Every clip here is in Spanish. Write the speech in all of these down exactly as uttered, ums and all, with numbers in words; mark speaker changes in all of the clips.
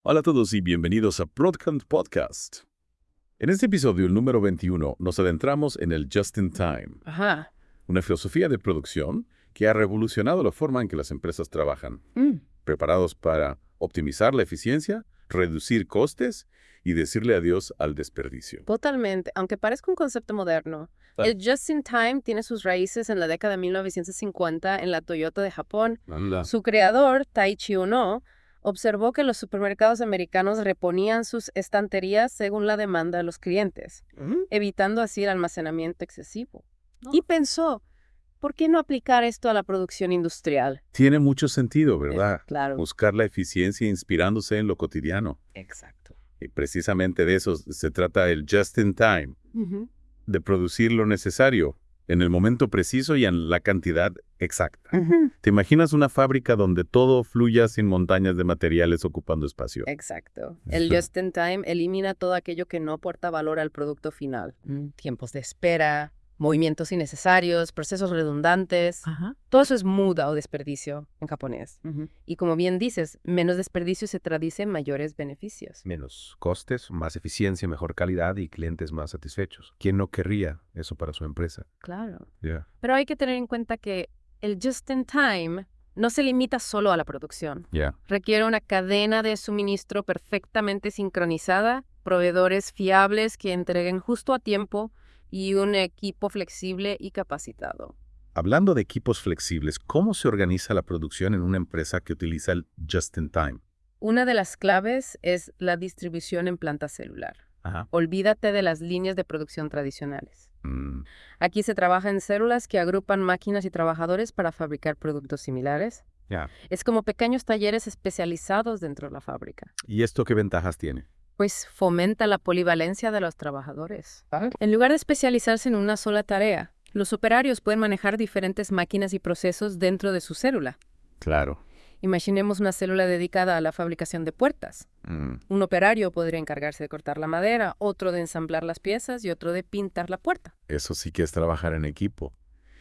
Speaker 1: Hola a todos y bienvenidos a Broadcast Podcast. En este episodio, el número veintiuno, nos adentramos en el Just-in-Time,
Speaker 2: Ajá.
Speaker 1: una filosofía de producción que ha revolucionado la forma en que las empresas trabajan,
Speaker 2: Mm,
Speaker 1: preparados para optimizar la eficiencia, reducir costes y decirle adiós al desperdicio.
Speaker 2: Totalmente. Aunque parezca un concepto moderno,
Speaker 1: Ah.
Speaker 2: el Just in Time tiene sus raíces en la década de mil novecientos cincuenta en la Toyota de Japón.
Speaker 1: Anda.
Speaker 2: Su creador, Taiichi Ohno, observó que los supermercados americanos reponían sus estanterías según la demanda de los clientes, evitando así el almacenamiento excesivo. Y pensó, ¿por qué no aplicar esto a la producción industrial?
Speaker 1: Tiene mucho sentido, ¿verdad?
Speaker 2: Eh, claro.
Speaker 1: Buscar la eficiencia inspirándose en lo cotidiano.
Speaker 2: Exacto.
Speaker 1: Y precisamente de eso se trata el Just-in-Time,
Speaker 2: Ujú.
Speaker 1: de producir lo necesario en el momento preciso y en la cantidad exacta.
Speaker 2: Ujú.
Speaker 1: ¿Te imaginas una fábrica donde todo fluya sin montañas de materiales ocupando espacio?
Speaker 2: Exacto. El Just in Time elimina todo aquello que no aporta valor al producto final. Tiempos de espera, movimientos innecesarios, procesos redundantes.
Speaker 3: Ajá.
Speaker 2: Todo eso es muda o desperdicio en japonés. Y como bien dices, menos desperdicio se traduce en mayores beneficios.
Speaker 3: Menos costes, más eficiencia, mejor calidad y clientes más satisfechos. ¿Quién no querría eso para su empresa?
Speaker 2: Claro.
Speaker 3: Ya.
Speaker 2: Pero hay que tener en cuenta que el Just in Time no se limita solo a la producción.
Speaker 3: Ya.
Speaker 2: Requiere una cadena de suministro perfectamente sincronizada, proveedores fiables que entreguen justo a tiempo y un equipo flexible y capacitado.
Speaker 1: Hablando de equipos flexibles, ¿cómo se organiza la producción en una empresa que utiliza el Just-in-Time?
Speaker 2: Una de las claves es la distribución en planta celular.
Speaker 3: Ajá.
Speaker 2: Olvídate de las líneas de producción tradicionales.
Speaker 1: Mm,
Speaker 2: Aquí se trabaja en células que agrupan máquinas y trabajadores para fabricar productos similares.
Speaker 3: Ya.
Speaker 2: Es como pequeños talleres especializados dentro de la fábrica.
Speaker 3: ¿Y esto qué ventajas tiene?
Speaker 2: Pues fomenta la polivalencia de los trabajadores. En lugar de especializarse en una sola tarea, los operarios pueden manejar diferentes máquinas y procesos dentro de su célula.
Speaker 1: claro.
Speaker 2: Imaginemos una célula dedicada a la fabricación de puertas.
Speaker 1: Mm,
Speaker 2: Un operario podría encargarse de cortar la madera, otro de ensamblar las piezas y otro de pintar la puerta.
Speaker 1: eso sí que es trabajar en equipo.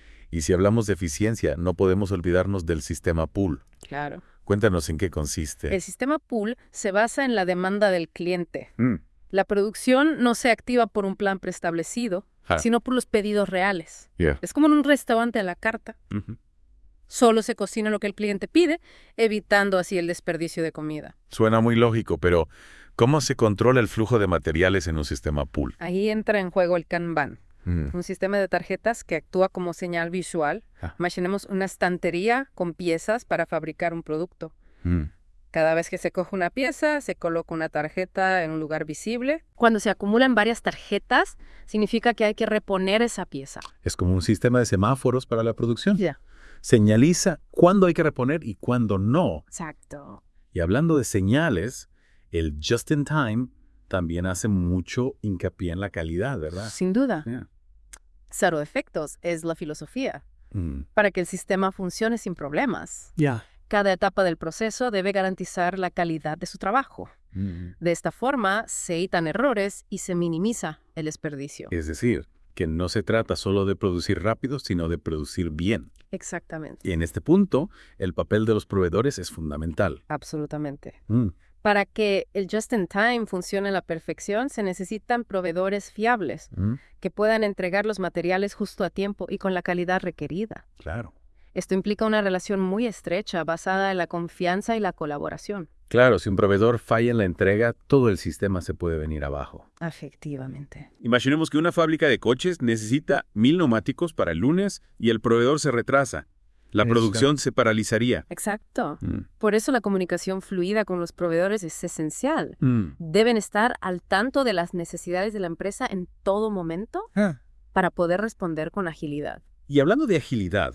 Speaker 1: Y si hablamos de eficiencia, no podemos olvidarnos del sistema pool.
Speaker 2: Claro.
Speaker 1: Cuéntanos en qué consiste.
Speaker 2: El sistema pool se basa en la demanda del cliente.
Speaker 1: Mm,
Speaker 2: La producción no se activa por un plan preestablecido,
Speaker 1: ja,
Speaker 2: sino por los pedidos reales.
Speaker 1: yeah.
Speaker 2: Es como en un restaurante a la carta.
Speaker 1: Ujú.
Speaker 2: Solo se cocina lo que el cliente pide, evitando así el desperdicio de comida.
Speaker 1: Suena muy lógico, pero ¿cómo se controla el flujo de materiales en un sistema pool?
Speaker 2: Ahí entra en juego el Kanban,
Speaker 1: Mm,
Speaker 2: un sistema de tarjetas que actúa como señal visual.
Speaker 1: Ah.
Speaker 2: Imaginemos una estantería con piezas para fabricar un producto.
Speaker 1: mm.
Speaker 2: Cada vez que se coge una pieza, se coloca una tarjeta en un lugar visible. Cuando se acumulan varias tarjetas, significa que hay que reponer esa pieza.
Speaker 1: Es como un sistema de semáforos para la producción.
Speaker 2: Ya.
Speaker 1: Señaliza cuándo hay que reponer y cuándo no.
Speaker 2: Exacto.
Speaker 1: Y hablando de señales, el Just-in-Time también hace mucho hincapié en la calidad, ¿verdad?
Speaker 2: Sin duda.
Speaker 1: Yeah.
Speaker 2: Cero defectos es la filosofía,
Speaker 1: Mm,
Speaker 2: para que el sistema funcione sin problemas.
Speaker 3: Ya.
Speaker 2: Cada etapa del proceso debe garantizar la calidad de su trabajo.
Speaker 1: mm.
Speaker 2: De esta forma, se evitan errores y se minimiza el desperdicio.
Speaker 1: Es decir, que no se trata solo de producir rápido, sino de producir bien.
Speaker 2: Exactamente.
Speaker 1: Y en este punto, el papel de los proveedores es fundamental.
Speaker 2: Absolutamente.
Speaker 1: Mm,
Speaker 2: Para que el Just-in-Time funcione a la perfección, se necesitan proveedores fiables
Speaker 1: mm,
Speaker 2: que puedan entregar los materiales justo a tiempo y con la calidad requerida.
Speaker 1: claro.
Speaker 2: Esto implica una relación muy estrecha basada en la confianza y la colaboración.
Speaker 1: Claro, si un proveedor falla en la entrega, todo el sistema se puede venir abajo.
Speaker 2: Efectivamente.
Speaker 1: Imaginemos que una fábrica de coches necesita mil neumáticos para el lunes y el proveedor se retrasa. La
Speaker 3: Eso.
Speaker 1: producción se paralizaría.
Speaker 2: Exacto.
Speaker 1: Mm,
Speaker 2: Por eso la comunicación fluida con los proveedores es esencial.
Speaker 1: mm.
Speaker 2: Deben estar al tanto de las necesidades de la empresa en todo momento
Speaker 1: Ah.
Speaker 2: para poder responder con agilidad.
Speaker 1: Y hablando de agilidad,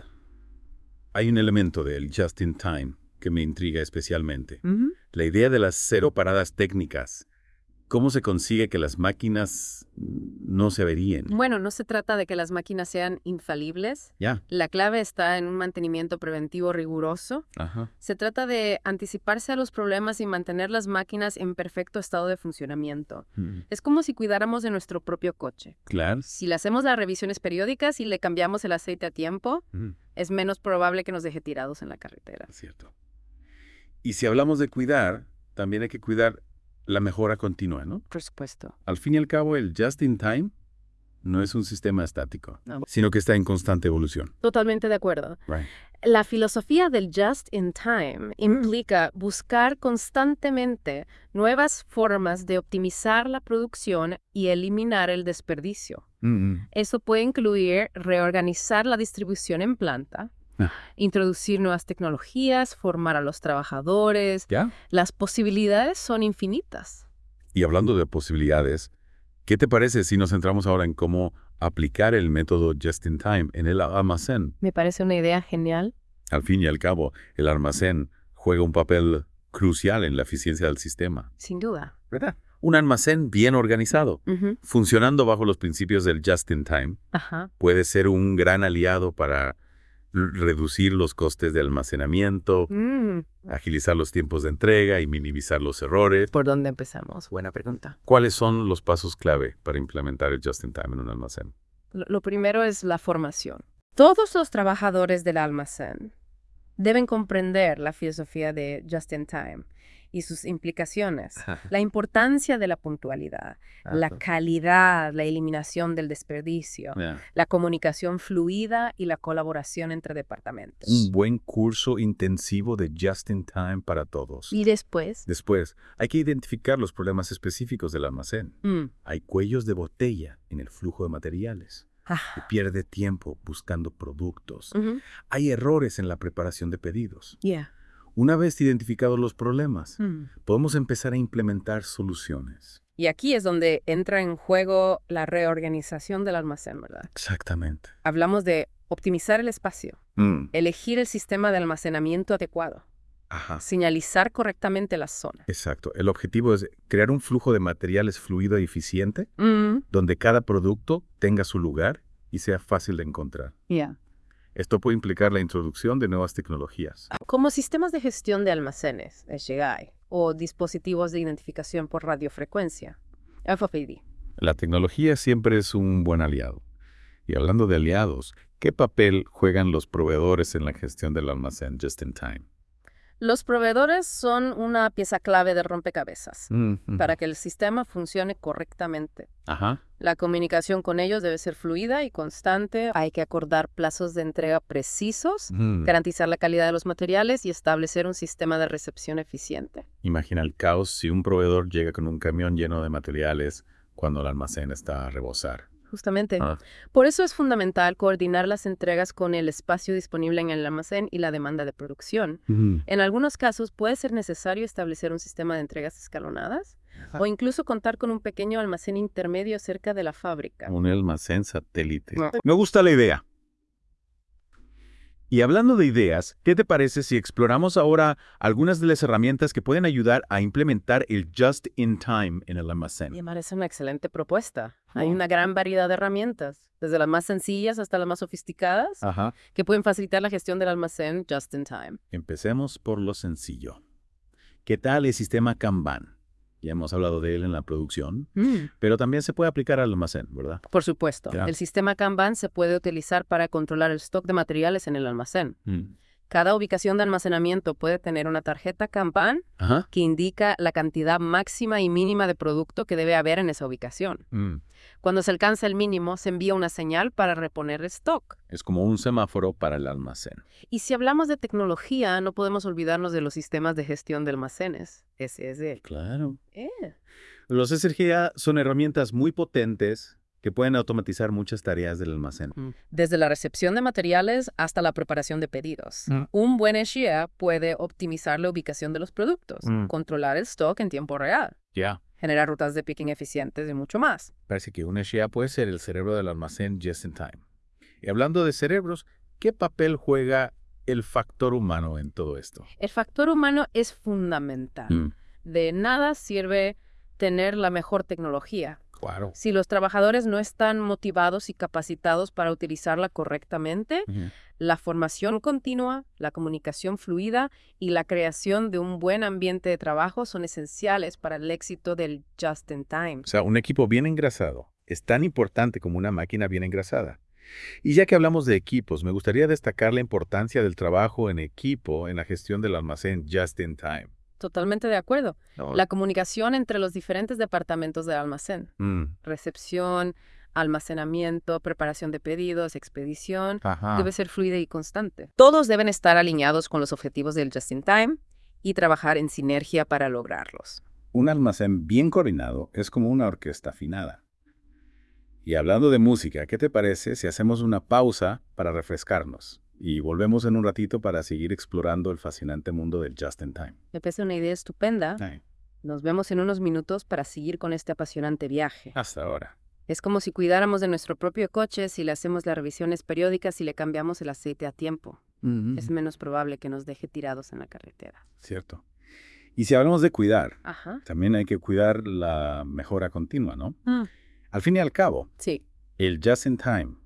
Speaker 1: hay un elemento del Just-in-Time que me intriga especialmente. La idea de las cero paradas técnicas. ¿Cómo se consigue que las máquinas no se averíen?
Speaker 2: Bueno, no se trata de que las máquinas sean infalibles.
Speaker 1: Ya.
Speaker 2: La clave está en un mantenimiento preventivo riguroso.
Speaker 1: Ajá.
Speaker 2: Se trata de anticiparse a los problemas y mantener las máquinas en perfecto estado de funcionamiento.
Speaker 1: Mm,
Speaker 2: Es como si cuidáramos de nuestro propio coche.
Speaker 1: Claro.
Speaker 2: Si le hacemos las revisiones periódicas y le cambiamos el aceite a tiempo,
Speaker 1: Mm,
Speaker 2: es menos probable que nos deje tirados en la carretera.
Speaker 1: cierto. Y si hablamos de cuidar, también hay que cuidar la mejora continua, ¿no?
Speaker 2: Por supuesto.
Speaker 1: Al fin y al cabo, el just-in-time no es un sistema estático,
Speaker 2: No.
Speaker 1: sino que está en constante evolución.
Speaker 2: Totalmente de acuerdo.
Speaker 1: Right.
Speaker 2: La filosofía del just in time implica buscar constantemente nuevas formas de optimizar la producción y eliminar el desperdicio.
Speaker 3: Mm-hmm.
Speaker 2: Eso puede incluir reorganizar la distribución en planta,
Speaker 1: Ah.
Speaker 2: introducir nuevas tecnologías, formar a los trabajadores.
Speaker 1: ¿Ya?
Speaker 2: Las posibilidades son infinitas.
Speaker 1: Y hablando de posibilidades, ¿qué te parece si nos centramos ahora en cómo aplicar el método just-in-time en el almacén?
Speaker 2: Me parece una idea genial.
Speaker 1: Al fin y al cabo, el almacén juega un papel crucial en la eficiencia del sistema.
Speaker 2: Sin duda.
Speaker 1: ¿Verdad? Un almacén bien organizado,
Speaker 2: Ujú.
Speaker 1: funcionando bajo los principios del just-in-time,
Speaker 2: Ajá.
Speaker 1: puede ser un gran aliado para r- reducir los costes de almacenamiento,
Speaker 2: Mm,
Speaker 1: agilizar los tiempos de entrega y minimizar los errores.
Speaker 2: ¿Por dónde empezamos? Buena pregunta.
Speaker 1: ¿Cuáles son los pasos clave para implementar el just-in-time en un almacén?
Speaker 2: Lo lo primero es la formación. Todos los trabajadores del almacén deben comprender la filosofía de just in time y sus implicaciones, la importancia de la puntualidad, la calidad, la eliminación del desperdicio,
Speaker 1: Yeah.
Speaker 2: la comunicación fluida y la colaboración entre departamentos.
Speaker 1: Un buen curso intensivo de just-in-time para todos.
Speaker 2: Y después,
Speaker 1: Después, hay que identificar los problemas específicos del almacén.
Speaker 2: mm,
Speaker 1: Hay cuellos de botella en el flujo de materiales.
Speaker 2: ah,
Speaker 1: Se pierde tiempo buscando productos.
Speaker 2: ujú,
Speaker 1: Hay errores en la preparación de pedidos.
Speaker 2: yeah,
Speaker 1: Una vez identificados los problemas,
Speaker 2: mm.
Speaker 1: podemos empezar a implementar soluciones.
Speaker 2: Y aquí es donde entra en juego la reorganización del almacén, ¿verdad?
Speaker 1: Exactamente.
Speaker 2: Hablamos de optimizar el espacio,
Speaker 1: Mm.
Speaker 2: elegir el sistema de almacenamiento adecuado,
Speaker 1: Ajá.
Speaker 2: señalizar correctamente las zonas.
Speaker 1: Exacto. El objetivo es crear un flujo de materiales fluido y eficiente,
Speaker 2: Mm,
Speaker 1: donde cada producto tenga su lugar y sea fácil de encontrar.
Speaker 2: yeah.
Speaker 1: Esto puede implicar la introducción de nuevas tecnologías.
Speaker 2: Como sistemas de gestión de almacenes, S G I, o dispositivos de identificación por radiofrecuencia, F F I D.
Speaker 1: La tecnología siempre es un buen aliado. Y hablando de aliados, ¿qué papel juegan los proveedores en la gestión del almacén just in time?
Speaker 2: Los proveedores son una pieza clave del rompecabezas
Speaker 1: Mm, mm.
Speaker 2: para que el sistema funcione correctamente.
Speaker 1: Ajá.
Speaker 2: La comunicación con ellos debe ser fluida y constante. Hay que acordar plazos de entrega precisos,
Speaker 1: Mm.
Speaker 2: garantizar la calidad de los materiales y establecer un sistema de recepción eficiente.
Speaker 1: Imagina el caos si un proveedor llega con un camión lleno de materiales cuando el almacén está a rebosar.
Speaker 2: Justamente.
Speaker 1: Ah.
Speaker 2: Por eso es fundamental coordinar las entregas con el espacio disponible en el almacén y la demanda de producción.
Speaker 1: Mm.
Speaker 2: En algunos casos puede ser necesario establecer un sistema de entregas escalonadas o incluso contar con un pequeño almacén intermedio cerca de la fábrica.
Speaker 1: Un almacén satélite.
Speaker 2: No.
Speaker 1: Me gusta la idea. Y hablando de ideas, ¿qué te parece si exploramos ahora algunas de las herramientas que pueden ayudar a implementar el just-in-time en el almacén?
Speaker 2: Me parece una excelente propuesta. Hay una gran variedad de herramientas, desde las más sencillas hasta las más sofisticadas,
Speaker 1: Ajá.
Speaker 2: que pueden facilitar la gestión del almacén just in time.
Speaker 1: Empecemos por lo sencillo. ¿Qué tal el sistema Kanban? Ya hemos hablado de él en la producción, pero también se puede aplicar al almacén, ¿verdad?
Speaker 2: Por supuesto,
Speaker 1: Ya.
Speaker 2: el sistema Kanban se puede utilizar para controlar el stock de materiales en el almacén.
Speaker 1: Mm.
Speaker 2: Cada ubicación de almacenamiento puede tener una tarjeta Kanban
Speaker 1: Ajá.
Speaker 2: que indica la cantidad máxima y mínima de producto que debe haber en esa ubicación.
Speaker 1: Mm.
Speaker 2: Cuando se alcanza el mínimo, se envía una señal para reponer el stock.
Speaker 1: Es como un semáforo para el almacén.
Speaker 2: Y si hablamos de tecnología, no podemos olvidarnos de los sistemas de gestión de almacenes, S S D.
Speaker 1: Claro.
Speaker 2: Eh,
Speaker 1: Los S R G A son herramientas muy potentes que pueden automatizar muchas tareas del almacén.
Speaker 2: Desde la recepción de materiales hasta la preparación de pedidos.
Speaker 1: Mm.
Speaker 2: Un buen S G A puede optimizar la ubicación de los productos,
Speaker 1: Mm.
Speaker 2: controlar el stock en tiempo real,
Speaker 1: Ya.
Speaker 2: generar rutas de picking eficientes y mucho más.
Speaker 1: Parece que un S G A puede ser el cerebro del almacén just in time. Y hablando de cerebros, ¿qué papel juega el factor humano en todo esto?
Speaker 2: El factor humano es fundamental.
Speaker 1: Mm.
Speaker 2: De nada sirve tener la mejor tecnología
Speaker 1: Claro.
Speaker 2: si los trabajadores no están motivados y capacitados para utilizarla correctamente.
Speaker 1: Ujú.
Speaker 2: La formación continua, la comunicación fluida y la creación de un buen ambiente de trabajo son esenciales para el éxito del just in time.
Speaker 1: O sea, un equipo bien engrasado es tan importante como una máquina bien engrasada. Y ya que hablamos de equipos, me gustaría destacar la importancia del trabajo en equipo en la gestión del almacén just in time.
Speaker 2: Totalmente de acuerdo.
Speaker 3: No.
Speaker 2: La comunicación entre los diferentes departamentos del almacén.
Speaker 3: Mm.
Speaker 2: Recepción, almacenamiento, preparación de pedidos, expedición,
Speaker 3: Ajá.
Speaker 2: debe ser fluida y constante. Todos deben estar alineados con los objetivos del just-in-time y trabajar en sinergia para lograrlos.
Speaker 1: Un almacén bien coordinado es como una orquesta afinada. Y hablando de música, ¿qué te parece si hacemos una pausa para refrescarnos? Y volvemos en un ratito para seguir explorando el fascinante mundo del just-in-time.
Speaker 2: Me parece una idea estupenda.
Speaker 1: Ay,
Speaker 2: Nos vemos en unos minutos para seguir con este apasionante viaje.
Speaker 1: hasta ahora.
Speaker 2: Es como si cuidáramos de nuestro propio coche si le hacemos las revisiones periódicas y le cambiamos el aceite a tiempo.
Speaker 1: Ujú.
Speaker 2: Es menos probable que nos deje tirados en la carretera.
Speaker 1: Cierto. Y si hablamos de cuidar,
Speaker 2: Ajá.
Speaker 1: también hay que cuidar la mejora continua, ¿no?
Speaker 2: Mm,
Speaker 1: Al fin y al cabo,
Speaker 2: sí.
Speaker 1: el just-in-time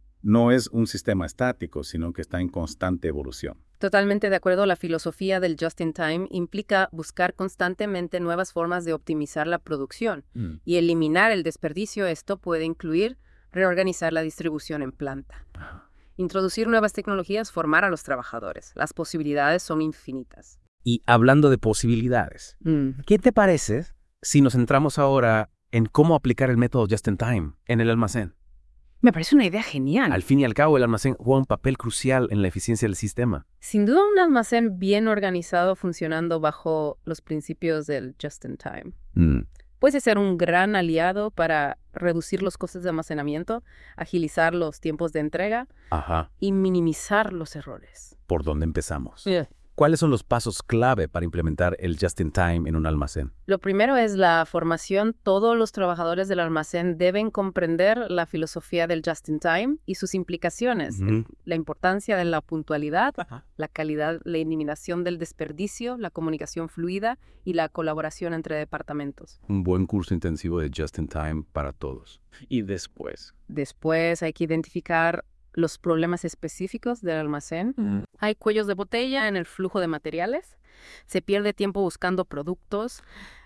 Speaker 1: no es un sistema estático, sino que está en constante evolución.
Speaker 2: Totalmente de acuerdo. La filosofía del just-in-time implica buscar constantemente nuevas formas de optimizar la producción
Speaker 1: Mm.
Speaker 2: y eliminar el desperdicio. Esto puede incluir reorganizar la distribución en planta, introducir nuevas tecnologías, formar a los trabajadores. Las posibilidades son infinitas.
Speaker 4: Y hablando de posibilidades,
Speaker 2: Mm.
Speaker 4: ¿qué te parece si nos centramos ahora en cómo aplicar el método Just-in-Time en el almacén?
Speaker 2: Me parece una idea genial.
Speaker 4: Al fin y al cabo, el almacén juega un papel crucial en la eficiencia del sistema.
Speaker 2: Sin duda, un almacén bien organizado funcionando bajo los principios del just-in-time
Speaker 4: Mm.
Speaker 2: puede ser un gran aliado para reducir los costes de almacenamiento, agilizar los tiempos de entrega
Speaker 4: Ajá.
Speaker 2: y minimizar los errores.
Speaker 4: ¿Por dónde empezamos? ¿Cuáles son los pasos clave para implementar el Just-in-Time en un almacén?
Speaker 2: Lo primero es la formación. Todos los trabajadores del almacén deben comprender la filosofía del just-in-time y sus implicaciones.
Speaker 4: Ujú.
Speaker 2: La importancia de la puntualidad,
Speaker 4: Ajá.
Speaker 2: la calidad, la eliminación del desperdicio, la comunicación fluida y la colaboración entre departamentos.
Speaker 4: Un buen curso intensivo de Just-in-Time para todos. Y después.
Speaker 2: Después hay que identificar los problemas específicos del almacén. Hay cuellos de botella en el flujo de materiales. Se pierde tiempo buscando productos.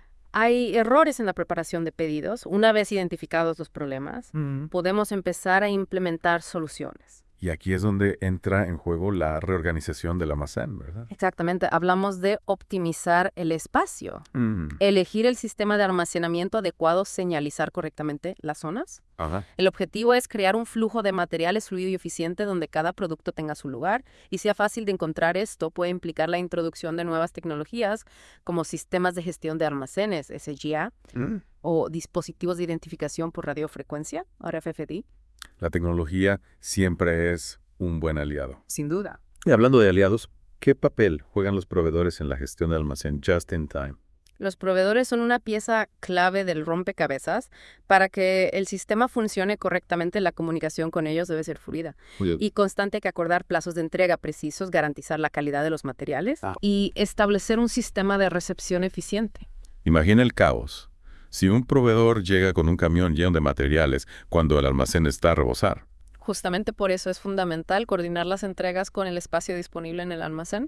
Speaker 2: Hay errores en la preparación de pedidos. Una vez identificados los problemas, podemos empezar a implementar soluciones.
Speaker 1: Y aquí es donde entra en juego la reorganización del almacén, ¿verdad?
Speaker 2: Exactamente. Hablamos de optimizar el espacio.
Speaker 1: Mm.
Speaker 2: Elegir el sistema de almacenamiento adecuado, señalizar correctamente las zonas.
Speaker 1: Ajá.
Speaker 2: El objetivo es crear un flujo de materiales fluido y eficiente donde cada producto tenga su lugar y sea fácil de encontrar. Esto puede implicar la introducción de nuevas tecnologías como sistemas de gestión de almacenes, S G A,
Speaker 1: Mm.
Speaker 2: o dispositivos de identificación por radiofrecuencia, R F F D.
Speaker 1: La tecnología siempre es un buen aliado.
Speaker 2: Sin duda.
Speaker 1: Y hablando de aliados, ¿qué papel juegan los proveedores en la gestión del almacén just-in-time?
Speaker 2: Los proveedores son una pieza clave del rompecabezas. Para que el sistema funcione correctamente, la comunicación con ellos debe ser fluida y constante. Hay que acordar plazos de entrega precisos, garantizar la calidad de los materiales
Speaker 4: Ah.
Speaker 2: y establecer un sistema de recepción eficiente.
Speaker 1: Imagina el caos. Si un proveedor llega con un camión lleno de materiales cuando el almacén está a rebosar.
Speaker 2: Justamente por eso es fundamental coordinar las entregas con el espacio disponible en el almacén.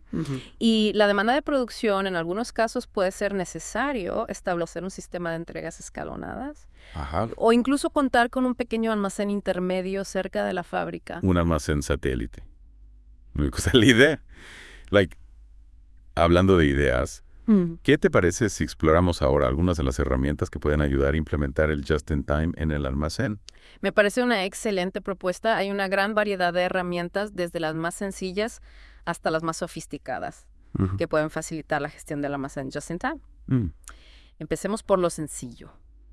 Speaker 2: Y la demanda de producción, en algunos casos puede ser necesario establecer un sistema de entregas escalonadas
Speaker 1: Ajá.
Speaker 2: o incluso contar con un pequeño almacén intermedio cerca de la fábrica.
Speaker 1: Un almacén satélite. Me gusta la idea. Like, hablando de ideas,
Speaker 2: Mm.
Speaker 1: ¿qué te parece si exploramos ahora algunas de las herramientas que pueden ayudar a implementar el just-in-time en el almacén?
Speaker 2: Me parece una excelente propuesta. Hay una gran variedad de herramientas, desde las más sencillas hasta las más sofisticadas,
Speaker 4: Ujú.
Speaker 2: que pueden facilitar la gestión del almacén just in time.
Speaker 1: Mm.
Speaker 2: Empecemos por lo sencillo.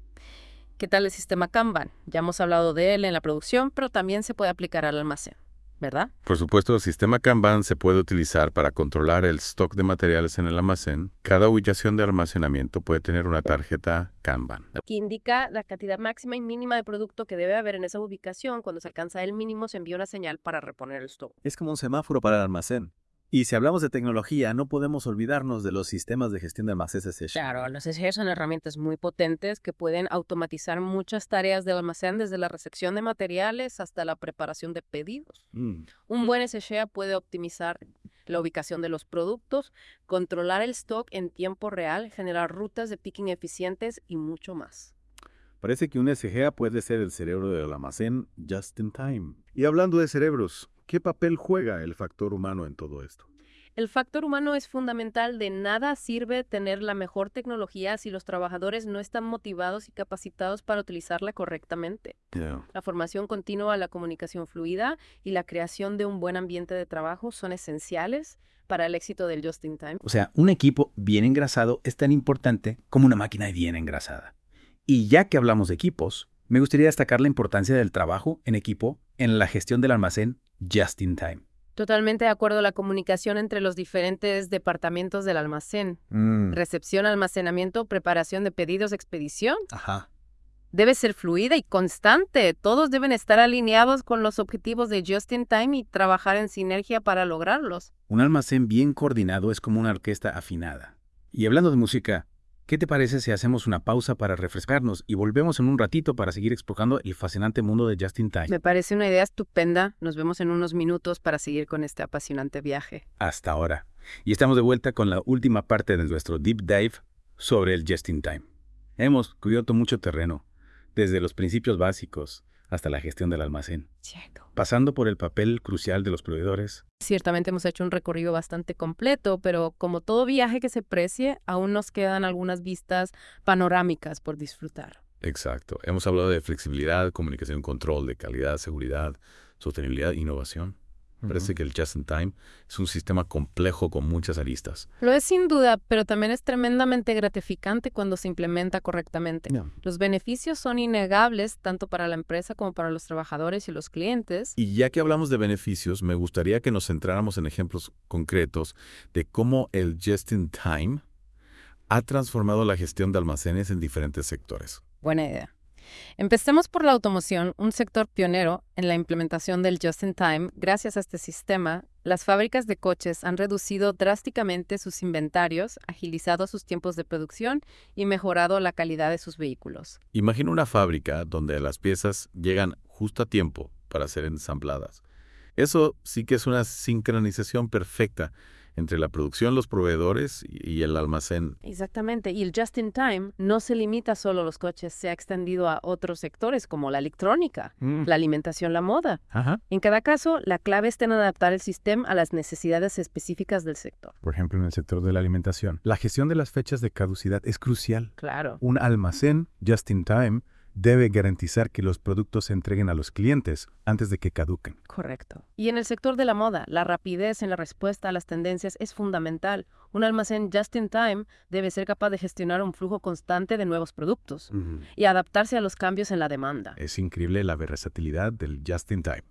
Speaker 2: ¿Qué tal el sistema Kanban? Ya hemos hablado de él en la producción, pero también se puede aplicar al almacén, ¿verdad?
Speaker 1: Por supuesto, el sistema Kanban se puede utilizar para controlar el stock de materiales en el almacén. Cada ubicación de almacenamiento puede tener una tarjeta Kanban.
Speaker 2: Que indica la cantidad máxima y mínima de producto que debe haber en esa ubicación. Cuando se alcanza el mínimo, se envía una señal para reponer el stock.
Speaker 5: Es como un semáforo para el almacén. Y si hablamos de tecnología, no podemos olvidarnos de los sistemas de gestión de almacenes.
Speaker 2: Claro, los S G son herramientas muy potentes que pueden automatizar muchas tareas del almacén, desde la recepción de materiales hasta la preparación de pedidos.
Speaker 5: Mm.
Speaker 2: Un buen S G A puede optimizar la ubicación de los productos, controlar el stock en tiempo real, generar rutas de picking eficientes y mucho más.
Speaker 5: Parece que un S G A puede ser el cerebro del almacén just in time. Y hablando de cerebros, ¿qué papel juega el factor humano en todo esto?
Speaker 2: El factor humano es fundamental. De nada sirve tener la mejor tecnología si los trabajadores no están motivados y capacitados para utilizarla correctamente.
Speaker 1: Yeah.
Speaker 2: La formación continua, la comunicación fluida y la creación de un buen ambiente de trabajo son esenciales para el éxito del Just in Time.
Speaker 4: O sea, un equipo bien engrasado es tan importante como una máquina bien engrasada. Y ya que hablamos de equipos, me gustaría destacar la importancia del trabajo en equipo en la gestión del almacén Just in Time.
Speaker 2: Totalmente de acuerdo. La comunicación entre los diferentes departamentos del almacén.
Speaker 3: Mm,
Speaker 2: Recepción, almacenamiento, preparación de pedidos, expedición.
Speaker 5: Ajá.
Speaker 2: Debe ser fluida y constante. Todos deben estar alineados con los objetivos de Just in Time y trabajar en sinergia para lograrlos.
Speaker 4: Un almacén bien coordinado es como una orquesta afinada. Y hablando de música, ¿qué te parece si hacemos una pausa para refrescarnos y volvemos en un ratito para seguir explorando el fascinante mundo de Just in Time?
Speaker 2: Me parece una idea estupenda. Nos vemos en unos minutos para seguir con este apasionante viaje.
Speaker 4: Hasta ahora. Y estamos de vuelta con la última parte de nuestro deep dive sobre el Just in Time. Hemos cubierto mucho terreno, desde los principios básicos hasta la gestión del almacén,
Speaker 2: Cierto.
Speaker 4: pasando por el papel crucial de los proveedores.
Speaker 2: Ciertamente hemos hecho un recorrido bastante completo, pero como todo viaje que se precie, aún nos quedan algunas vistas panorámicas por disfrutar.
Speaker 1: Exacto. Hemos hablado de flexibilidad, comunicación, control, de calidad, seguridad, sostenibilidad, innovación. Parece que el Just in Time es un sistema complejo con muchas aristas.
Speaker 2: Lo es sin duda, pero también es tremendamente gratificante cuando se implementa correctamente.
Speaker 4: Yeah.
Speaker 2: Los beneficios son innegables tanto para la empresa como para los trabajadores y los clientes.
Speaker 1: Y ya que hablamos de beneficios, me gustaría que nos centráramos en ejemplos concretos de cómo el Just in Time ha transformado la gestión de almacenes en diferentes sectores.
Speaker 2: Buena idea. Empecemos por la automoción, un sector pionero en la implementación del Just in Time. Gracias a este sistema, las fábricas de coches han reducido drásticamente sus inventarios, agilizado sus tiempos de producción y mejorado la calidad de sus vehículos.
Speaker 1: Imagina una fábrica donde las piezas llegan justo a tiempo para ser ensambladas. Eso sí que es una sincronización perfecta entre la producción, los proveedores y el almacén.
Speaker 2: Exactamente, y el Just in Time no se limita solo a los coches, se ha extendido a otros sectores como la electrónica,
Speaker 4: Mm.
Speaker 2: la alimentación, la moda.
Speaker 4: Ajá.
Speaker 2: En cada caso, la clave está en adaptar el sistema a las necesidades específicas del sector.
Speaker 3: por ejemplo, en el sector de la alimentación. La gestión de las fechas de caducidad es crucial.
Speaker 2: Claro.
Speaker 3: Un almacén just in time debe garantizar que los productos se entreguen a los clientes antes de que caduquen.
Speaker 2: Correcto. Y en el sector de la moda, la rapidez en la respuesta a las tendencias es fundamental. Un almacén just in time debe ser capaz de gestionar un flujo constante de nuevos productos y adaptarse a los cambios en la demanda.
Speaker 3: Es increíble la versatilidad del just in time.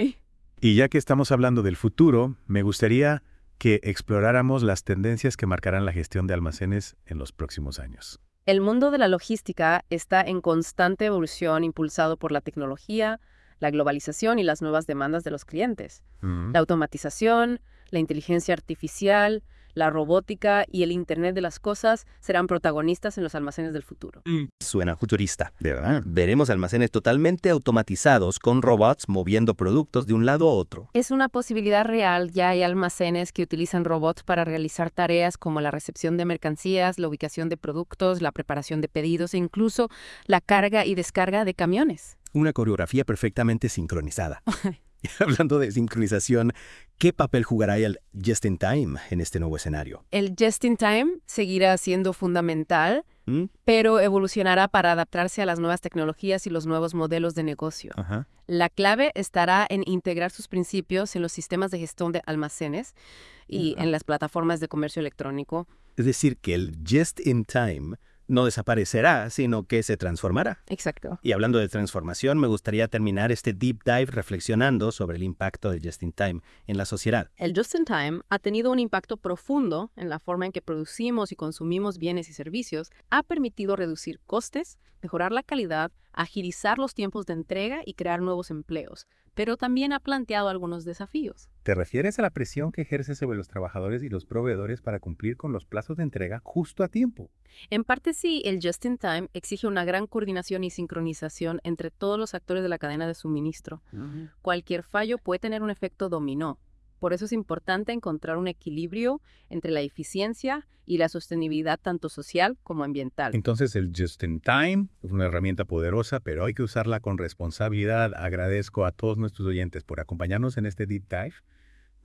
Speaker 3: Y ya que estamos hablando del futuro, me gustaría que exploráramos las tendencias que marcarán la gestión de almacenes en los próximos años.
Speaker 2: El mundo de la logística está en constante evolución, impulsado por la tecnología, la globalización y las nuevas demandas de los clientes.
Speaker 3: Mm.
Speaker 2: La automatización, la inteligencia artificial, la robótica y el Internet de las cosas serán protagonistas en los almacenes del futuro.
Speaker 6: Suena futurista.
Speaker 3: ¿De verdad?
Speaker 6: Veremos almacenes totalmente automatizados con robots moviendo productos de un lado a otro.
Speaker 2: Es una posibilidad real. Ya hay almacenes que utilizan robots para realizar tareas como la recepción de mercancías, la ubicación de productos, la preparación de pedidos e incluso la carga y descarga de camiones.
Speaker 6: Una coreografía perfectamente sincronizada. Hablando de sincronización, ¿qué papel jugará el Just in Time en este nuevo escenario?
Speaker 2: El Just in Time seguirá siendo fundamental,
Speaker 6: ¿Mm?
Speaker 2: pero evolucionará para adaptarse a las nuevas tecnologías y los nuevos modelos de negocio.
Speaker 3: Ajá.
Speaker 2: La clave estará en integrar sus principios en los sistemas de gestión de almacenes y en las plataformas de comercio electrónico.
Speaker 6: Es decir, que el Just in Time no desaparecerá, sino que se transformará.
Speaker 2: Exacto.
Speaker 6: Y hablando de transformación, me gustaría terminar este deep dive reflexionando sobre el impacto del Just in Time en la sociedad.
Speaker 2: El Just in Time ha tenido un impacto profundo en la forma en que producimos y consumimos bienes y servicios, ha permitido reducir costes, mejorar la calidad, agilizar los tiempos de entrega y crear nuevos empleos, pero también ha planteado algunos desafíos.
Speaker 3: ¿Te refieres a la presión que ejerce sobre los trabajadores y los proveedores para cumplir con los plazos de entrega justo a tiempo?
Speaker 2: En parte sí, el Just in Time exige una gran coordinación y sincronización entre todos los actores de la cadena de suministro. Cualquier fallo puede tener un efecto dominó. Por eso es importante encontrar un equilibrio entre la eficiencia y la sostenibilidad tanto social como ambiental.
Speaker 3: Entonces el Just in Time es una herramienta poderosa, pero hay que usarla con responsabilidad. Agradezco a todos nuestros oyentes por acompañarnos en este Deep Dive.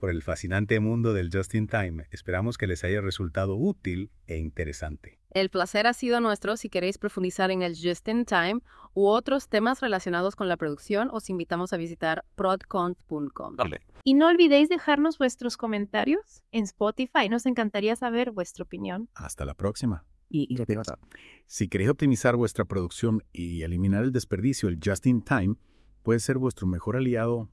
Speaker 3: por el fascinante mundo del Just in Time. Esperamos que les haya resultado útil e interesante.
Speaker 2: El placer ha sido nuestro. Si queréis profundizar en el Just in Time u otros temas relacionados con la producción, os invitamos a visitar prodconf punto com.
Speaker 1: Dale.
Speaker 7: Y no olvidéis dejarnos vuestros comentarios en Spotify. Nos encantaría saber vuestra opinión.
Speaker 5: Hasta la próxima.
Speaker 7: Y, y
Speaker 5: Si queréis optimizar vuestra producción y eliminar el desperdicio, el Just in Time puede ser vuestro mejor aliado